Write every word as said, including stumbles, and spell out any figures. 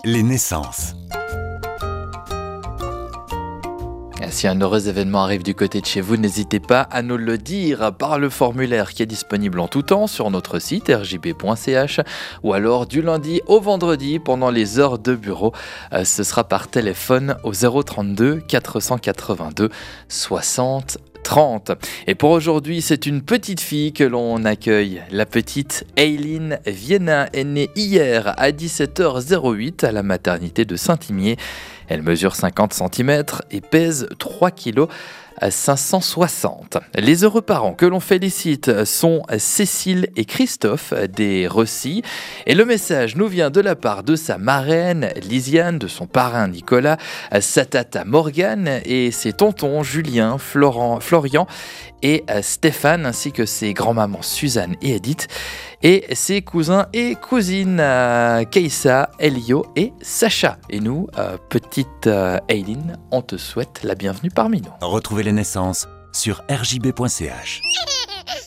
Les naissances. Si un heureux événement arrive du côté de chez vous, n'hésitez pas à nous le dire par le formulaire qui est disponible en tout temps sur notre site r j b point c h ou alors du lundi au vendredi pendant les heures de bureau. Euh, ce sera par téléphone au zéro trente-deux quatre cent quatre-vingt-deux soixante trente. Et pour aujourd'hui, c'est une petite fille que l'on accueille. La petite Eileen Vienna est née hier à dix-sept heures huit à la maternité de Saint-Imier. Elle mesure cinquante centimètres et pèse trois kilos cinq cent soixante. Les heureux parents que l'on félicite sont Cécile et Christophe des Rossi. Et le message nous vient de la part de sa marraine Lisiane, de son parrain Nicolas, sa tata Morgane et ses tontons Julien, Florent, Florian et Stéphane, ainsi que ses grands-mamans Suzanne et Edith, et ses cousins et cousines Keissa, Elio et Sacha. Et nous, euh, petite euh, Eileen, on te souhaite la bienvenue parmi nous. Retrouvez les naissances sur r j b point c h.